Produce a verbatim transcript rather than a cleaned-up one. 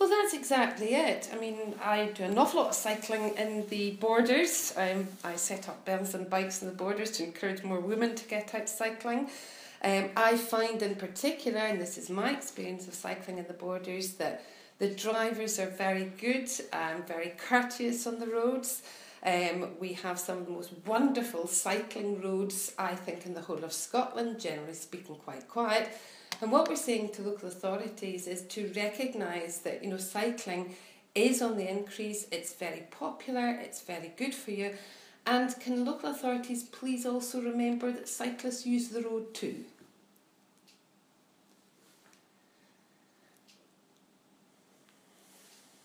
Well, that's exactly it. I mean, I do an awful lot of cycling in the borders. Um, I set up bells and bikes in the borders to encourage more women to get out cycling. Um, I find in particular, and this is my experience of cycling in the borders, that the drivers are very good and very courteous on the roads. Um, we have some of the most wonderful cycling roads, I think, in the whole of Scotland, generally speaking quite quiet. And what we're saying to local authorities is to recognise that, you know, cycling is on the increase, it's very popular, it's very good for you, and can local authorities please also remember that cyclists use the road too?